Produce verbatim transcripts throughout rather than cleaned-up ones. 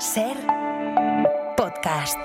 Ser podcast.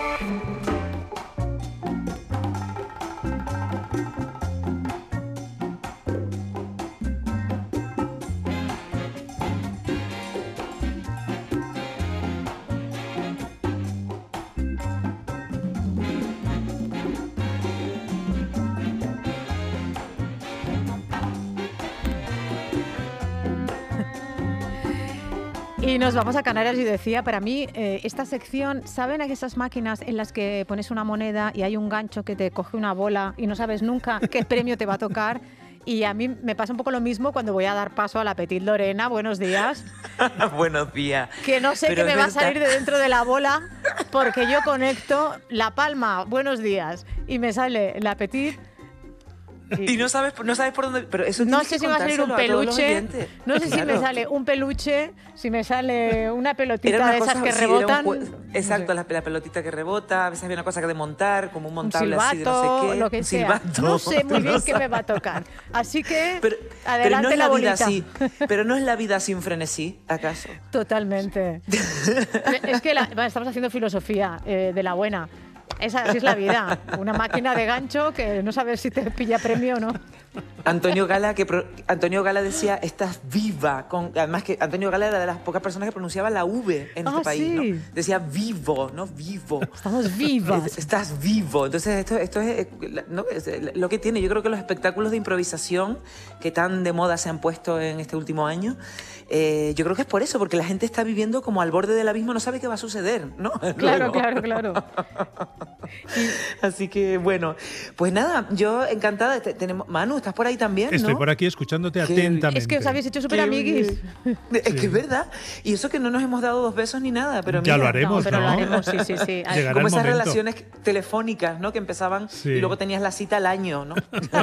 Y nos vamos a Canarias y decía, para mí, eh, esta sección, ¿saben esas máquinas en las que pones una moneda y hay un gancho que te coge una bola y no sabes nunca qué premio te va a tocar? Y a mí me pasa un poco lo mismo cuando voy a dar paso a la Petit Lorena. Buenos días. Buenos días. Que no sé Pero qué me es va a verdad. salir de dentro de la bola porque yo conecto la palma, buenos días, y me sale la Petit. Y no sabes, no sabes por dónde... Pero eso No tienes sé que si me va a salir un contárselo a todos los peluche, oyentes. no sé si me Claro. sale un peluche, si me sale una Era pelotita una de esas cosa- que sí, era un rebotan. jue- Exacto, no sé. la, la pelotita que rebota, a veces había una cosa que de montar, como un Un montable así de silbato, no sé qué. lo que un sea. silbato. No sé muy Tú bien no qué me sabes. va a tocar. Así que, Pero, adelante pero no es la, la, vida bolita. así. Pero no es la vida sin frenesí, ¿acaso? Totalmente. Es que la- bueno, estamos haciendo filosofía eh, de la buena. Esa, así es la vida. Una máquina de gancho que no sabes si te pilla premio o no. Antonio Gala, que pro- Antonio Gala decía, estás viva. Con, además que Antonio Gala era de las pocas personas que pronunciaba la V en Ah, este país, sí. ¿no? Decía vivo, no vivo. Estamos vivas. Es- Estás vivo. Entonces, esto, esto es, eh, ¿no? Es, eh, lo que tiene. Yo creo que los espectáculos de improvisación que tan de moda se han puesto en este último año, eh, yo creo que es por eso, porque la gente está viviendo como al borde del abismo, no sabe qué va a suceder, ¿no? Claro, Luego. claro, claro. Así que, bueno, pues nada, yo encantada. Te- tenemos, Manu, ¿estás por ahí también? Estoy ¿no? por aquí escuchándote Qué- atentamente. Es que os habéis hecho súper Qué amiguis. bien. Es que es verdad. Y eso que no nos hemos dado dos besos ni nada, pero Ya mira, lo haremos, No, pero ¿no? lo haremos, sí, sí, sí. Llegará como el esas momento. relaciones telefónicas, ¿no? Que empezaban Sí. y luego tenías la cita al año, ¿no?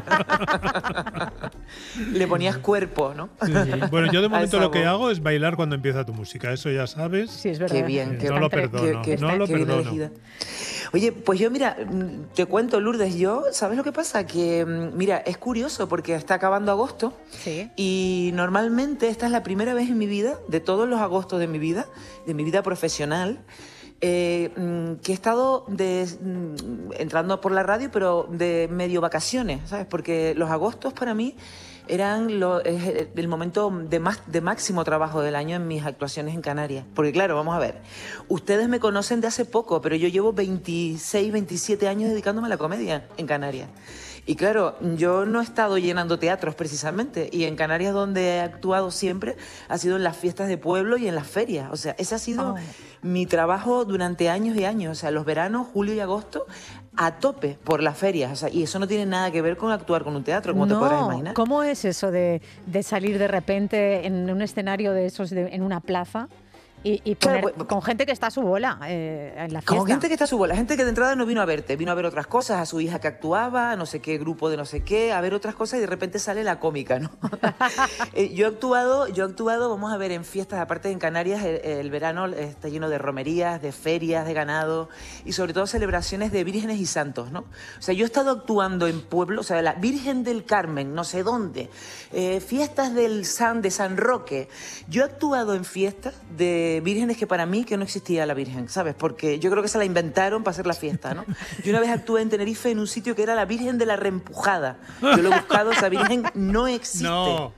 Le ponías cuerpo, ¿no? Sí, sí. Bueno, yo de A momento esa lo que voz. hago es bailar cuando empieza tu música, eso ya sabes. Sí, es verdad. Qué bien, Eh, qué no lo Está entre- perdono, que- que no está- lo que bien perdono. elegida. Oye, pues yo, mira, mm, te cuento, Lourdes, yo, ¿sabes lo que pasa? Que, mm, mira, es curioso porque está acabando agosto Sí. y normalmente esta es la primera vez en mi vida, de todos los agostos de mi vida, de mi vida profesional, eh, mm, que he estado de, mm, entrando por la radio, pero de medio vacaciones, ¿sabes? Porque los agostos para mí eran lo- es el momento de, más, de máximo trabajo del año en mis actuaciones en Canarias. Porque claro, vamos a ver, ustedes me conocen de hace poco, pero yo llevo veintiséis, veintisiete años dedicándome a la comedia en Canarias. Y claro, yo no he estado llenando teatros precisamente, y en Canarias donde he actuado siempre ha sido en las fiestas de pueblo y en las ferias. O sea, ese ha sido Oh. mi trabajo durante años y años. O sea, los veranos, julio y agosto, a tope por las ferias. O sea, y eso no tiene nada que ver con actuar con un teatro, como te podrás imaginar. ¿Cómo es eso de, de salir de repente en un escenario de esos, de- en una plaza y, y Claro, poner pues- con gente que está a su bola eh, en la fiesta? Como gente que está a su bola, gente que de entrada no vino a verte, vino a ver otras cosas, a su hija que actuaba, a no sé qué grupo de no sé qué, a ver otras cosas y de repente sale la cómica, ¿no? Eh, yo he actuado, yo he actuado, vamos a ver, en fiestas, aparte en Canarias, el, el verano está lleno de romerías, de ferias, de ganado y sobre todo celebraciones de vírgenes y santos, ¿no? O sea, yo he estado actuando en pueblos, o sea, la Virgen del Carmen, no sé dónde, eh, fiestas del San, de San Roque. Yo he actuado en fiestas de vírgenes que para mí que no existía la Virgen, ¿sabes? Porque yo creo que se la inventaron para hacer la fiesta, ¿no? Yo una vez actué en Tenerife en un sitio que era la Virgen de la Reempujada. Yo lo he buscado, esa Virgen no existe. No,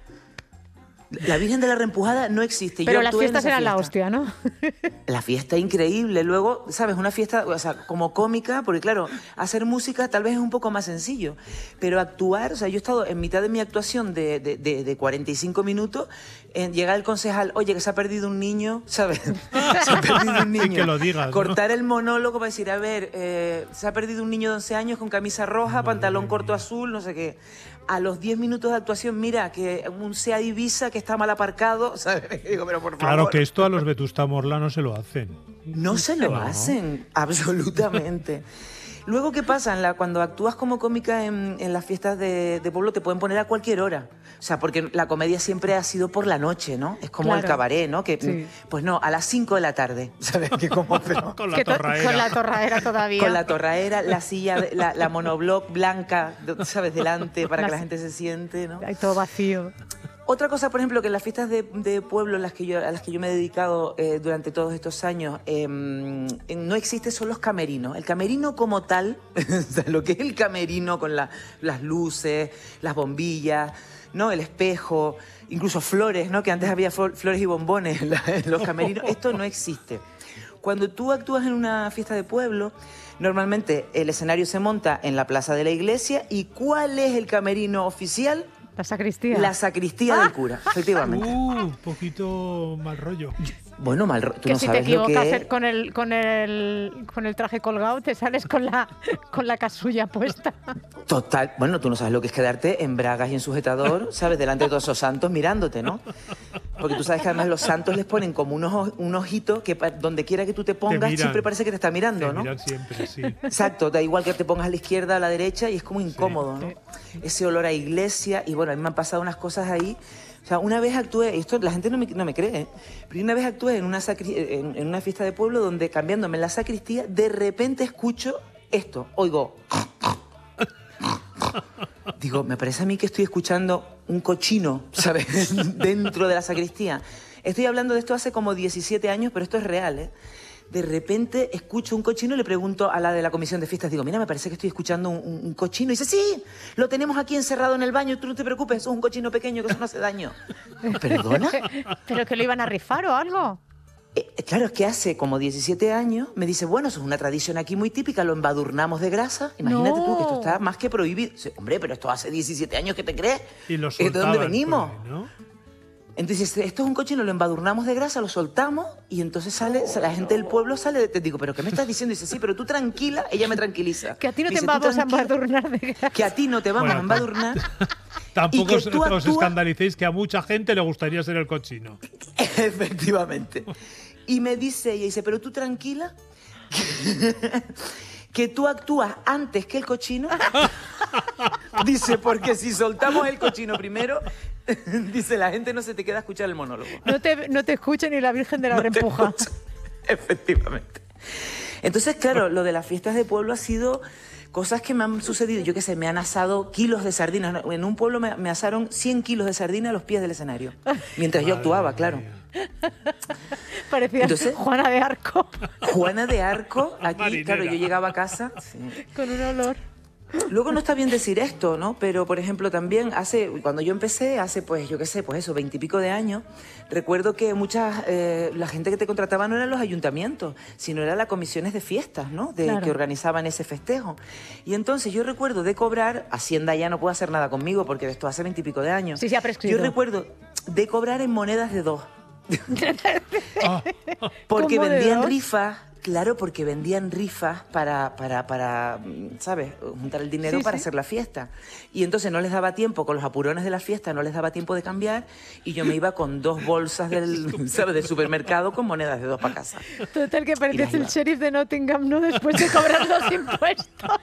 La Virgen de la Reempujada no existe. Pero Yo las actué en fiestas esa eran la fiesta. hostia, ¿no? La fiesta increíble. Luego, ¿sabes? Una fiesta, o sea, como cómica, porque claro, hacer música tal vez es un poco más sencillo, pero actuar, o sea, yo he estado en mitad de mi actuación de, de, de, de cuarenta y cinco minutos, en, llega el concejal, oye, que se ha perdido un niño, ¿sabes? Se ha perdido un niño. Y que lo digas, ¿no? Cortar el monólogo para decir, a ver, eh, se ha perdido un niño de once años con camisa roja, pantalón corto azul, no sé qué. A los diez minutos de actuación, mira, que un Seat Ibiza que está mal aparcado, ¿sabes? Digo, pero por favor. claro que esto a los Vetusta Morla no se lo hacen. No se lo No. hacen, absolutamente. Luego, ¿qué pasa? En la- cuando actúas como cómica en, en las fiestas de, de pueblo, te pueden poner a cualquier hora. O sea, porque la comedia siempre ha sido por la noche, ¿no? Es como el Claro. cabaret, ¿no? Que, Sí. Pues no, a las cinco de la tarde, ¿sabes? Que como, pero- Con la Que to- torraera. Con la torraera todavía. con la torraera, la silla, de- la, la monobloc blanca, ¿sabes? Delante, para que Las- la gente se siente, ¿no? Hay todo vacío. Otra cosa, por ejemplo, que en las fiestas de, de pueblo en las que yo, a las que yo me he dedicado eh, durante todos estos años, eh, no existe son los camerinos. El camerino como tal, o sea, lo que es el camerino con la, las luces, las bombillas, ¿no? El espejo, incluso flores, ¿no? Que antes había flores y bombones en, la, en los camerinos. Esto no existe. Cuando tú actúas en una fiesta de pueblo, normalmente el escenario se monta en la plaza de la iglesia. ¿Y cuál es el camerino oficial? La sacristía. La sacristía ah. del cura, efectivamente. Uh, un poquito mal rollo. Bueno, mal rollo. Tú que no si sabes te equivocas lo que... con el, con, el, con el traje colgado, te sales con la, con la casulla puesta. Total. Bueno, tú no sabes lo que es quedarte en bragas y en sujetador, ¿sabes? Delante de todos esos santos mirándote, ¿no? Porque tú sabes que además los santos les ponen como unos, un ojito que donde quiera que tú te pongas, te siempre parece que te está mirando, te ¿no? Miran siempre, sí. Exacto, da igual que te pongas a la izquierda, a la derecha, y es como incómodo, Sí. ¿no? Ese olor a iglesia, y bueno, a mí me han pasado unas cosas ahí. O sea, una vez actué, esto la gente no me, no me cree, ¿eh? Pero una vez actué en una, sacri, en, en una fiesta de pueblo donde, cambiándome en la sacristía, de repente escucho esto, oigo. Digo, me parece a mí que estoy escuchando un cochino, ¿sabes? Dentro de la sacristía. Estoy hablando de esto hace como diecisiete años, pero esto es real, ¿eh? De repente escucho un cochino y le pregunto a la de la comisión de fiestas, digo, mira, me parece que estoy escuchando un, un, un cochino. Y dice, sí, lo tenemos aquí encerrado en el baño, tú no te preocupes, eso es un cochino pequeño que eso no hace daño. ¿Perdona? ¿Pero que lo iban a rifar o algo? Eh, claro, es que hace como diecisiete años me dice, bueno, eso es una tradición aquí muy típica, lo embadurnamos de grasa. Imagínate No. tú que esto está más que prohibido. Dice, hombre, pero esto hace diecisiete años, ¿qué te crees? Y lo ¿De dónde soltaban venimos? por ahí, ¿no? Entonces, esto es un cochino, lo embadurnamos de grasa, lo soltamos y entonces sale, la gente del pueblo sale, te digo, ¿pero qué me estás diciendo? Y dice, sí, pero tú tranquila, ella me tranquiliza. Que a ti no Dice, te "Tú vamos a tranquila, embadurnar de grasa. Que a ti no te vamos Bueno, a embadurnar. Tampoco Y que os, tú os actúas- escandalicéis que a mucha gente le gustaría ser el cochino. Efectivamente. Y me dice ella, dice, pero tú tranquila, que, que tú actúas antes que el cochino. Dice, porque si soltamos el cochino primero, dice, la gente no se te queda a escuchar el monólogo. No te, no te escucha ni la Virgen de la No te Reempuja. escucha. Efectivamente. Entonces, claro, lo de las fiestas de pueblo ha sido cosas que me han sucedido. Yo qué sé, me han asado kilos de sardinas. En un pueblo me, me asaron cien kilos de sardinas a los pies del escenario. Mientras yo Madre actuaba, mía. claro. Parecía Entonces- Juana de Arco Juana de Arco, aquí, Marinera. claro, yo llegaba a casa. Sí. con un olor. Luego no está bien decir esto, ¿no? Pero, por ejemplo, también hace, cuando yo empecé, hace, pues, yo qué sé, pues eso, veintipico de años, recuerdo que muchas, eh, la gente que te contrataba no eran los ayuntamientos, sino eran las comisiones de fiestas, ¿no? De, Claro. que organizaban ese festejo. Y entonces yo recuerdo de cobrar, Hacienda ya no puede hacer nada conmigo porque de esto hace veintipico de años. Sí, se ha prescrito. Yo recuerdo de cobrar en monedas de dos. Ah, Porque ¿Cómo de vendían dos? rifas, claro, porque vendían rifas para, para, para, ¿sabes? Juntar el dinero Sí, para sí. hacer la fiesta. Y entonces no les daba tiempo, con los apurones de la fiesta, no les daba tiempo de cambiar y yo me iba con dos bolsas del, ¿sabes? del supermercado con monedas de dos para casa. Total, que pareces iba. el sheriff de Nottingham, ¿no? Después de cobrar los impuestos.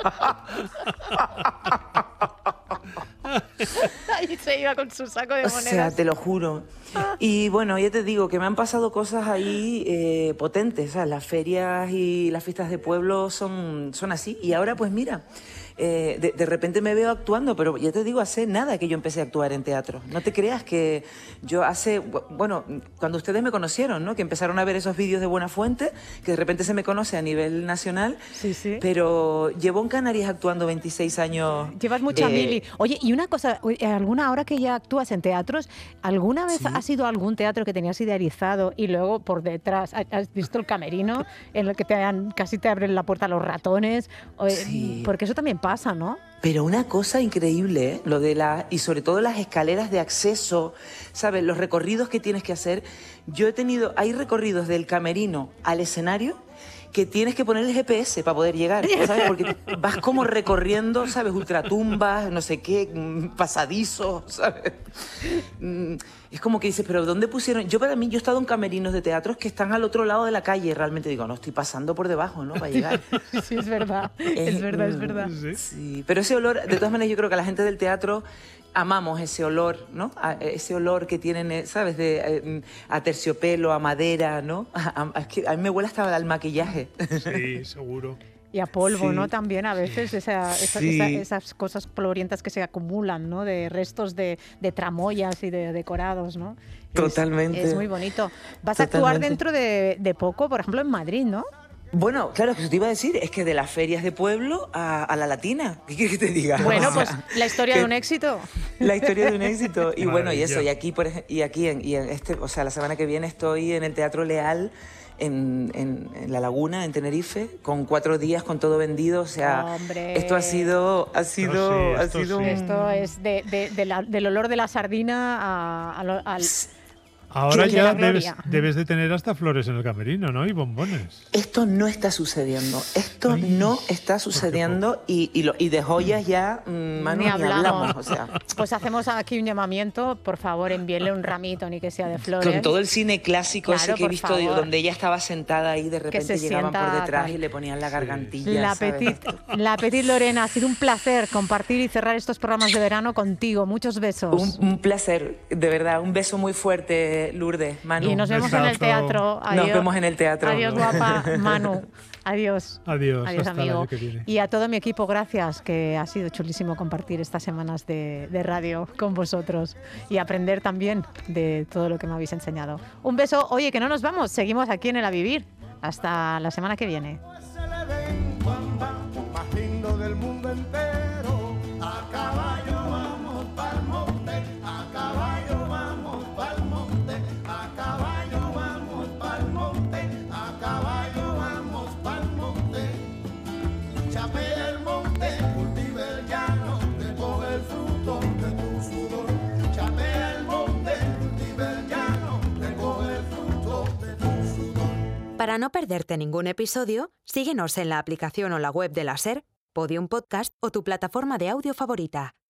Ahí se iba con su saco de O monedas. sea, te lo juro. Y bueno, ya te digo que me han pasado cosas ahí eh, potentes. O sea, las ferias y las fiestas de pueblo son, son así. Y ahora, pues mira, eh, de, de repente me veo actuando, pero ya te digo, hace nada que yo empecé a actuar en teatro. No te creas que yo hace, bueno, cuando ustedes me conocieron, ¿no? Que empezaron a ver esos vídeos de Buenafuente, que de repente se me conoce a nivel nacional. Sí, sí. Pero llevo en Canarias actuando veintiséis años. Llevas mucha eh, mili. Oye, y una cosa, ¿alguna hora que ya actúas en teatros, alguna vez Sí. has ido a algún teatro que tenías idealizado y luego por detrás has visto el camerino en el que te han, casi te abren la puerta los ratones? O, Sí. Porque eso también pasa, ¿no? Pero una cosa increíble, ¿eh? Lo de la y sobre todo las escaleras de acceso, ¿sabes? Los recorridos que tienes que hacer. Yo he tenido, hay recorridos del camerino al escenario que tienes que poner el G P S para poder llegar, ¿sabes? Porque vas como recorriendo, ¿sabes? Ultratumbas, no sé qué, mm, pasadizos, ¿sabes? Mm, Es como que dices, pero ¿dónde pusieron? Yo para mí, yo he estado en camerinos de teatros que están al otro lado de la calle. Realmente digo, no, estoy pasando por debajo, ¿no? Para llegar. Sí, es verdad. Es verdad, es verdad. sí. Sí, pero ese olor, de todas maneras, yo creo que a la gente del teatro amamos ese olor, ¿no? A- ese olor que tienen, eh, ¿sabes? De, eh, a terciopelo, a madera, ¿no? A, a- es que a mí me huele hasta al maquillaje. Sí, seguro. Y a polvo, Sí. ¿no? También a veces esa, esa- Sí. esa- esas cosas polvorientas que se acumulan, ¿no? De restos de, de tramoyas y de decorados, ¿no? Es- Totalmente. Es, muy bonito. Vas a actuar Totalmente. dentro de, de poco, por ejemplo, en Madrid, ¿no? Bueno, claro, que te iba a decir, es que de las ferias de pueblo a, a la latina. ¿Qué quieres que te diga? Bueno, O pues sea, la historia que- de un éxito. La historia de un éxito. Y bueno, y eso, Maravilla. y aquí, por ej- y aquí en, y en este, o sea, la semana que viene estoy en el Teatro Leal, en, en- en La Laguna, en Tenerife, con cuatro días, con todo vendido. O sea, Hombre. esto ha sido, ha sido, sí, ha esto sido sí. un- Esto es de- de- de la- del olor de la sardina a- a lo- al... Ahora de ya la debes, gloria. debes de tener hasta flores en el camerino, ¿no? Y bombones. Esto no está sucediendo. Esto Ay, no está sucediendo. Y, y, lo- y de joyas ya, mm, Manu, Ni ni hablamos. hablamos. O sea, Pues hacemos aquí un llamamiento, por favor, envíenle un ramito, ni que sea de flores. con todo el cine clásico Claro, ese que he por visto, de- favor. donde ella estaba sentada ahí, de repente se llegaban por sienta detrás tal. y le ponían la gargantilla. La ¿sabes? Petit, la Petit Lorena, ha sido un placer compartir y cerrar estos programas de verano contigo. Muchos besos. Un, un placer, de verdad. Un beso muy fuerte, Lourdes, Manu. Y nos vemos en el besazo. teatro. Nos vemos en el teatro. Adiós, guapa. Manu. Adiós. Adiós, Adiós, hasta el amigo. año que viene. Y a todo mi equipo, gracias, que ha sido chulísimo compartir estas semanas de, de radio con vosotros y aprender también de todo lo que me habéis enseñado. Un beso. Oye, que no nos vamos. Seguimos aquí en el A Vivir. Hasta la semana que viene. Es el evento andante más lindo del mundo entero. A caballo vamos pa'l monte, a caballo vamos pa'l monte, a caballo vamos pa'l monte, a caballo vamos pa'l monte. Chapea el monte, cultiva el llano, recoge el fruto de tu sudor. Chapea el monte, cultiva el llano, recoge el fruto de tu sudor. Para no perderte ningún episodio, síguenos en la aplicación o la web de la SER, Podium Podcast o tu plataforma de audio favorita.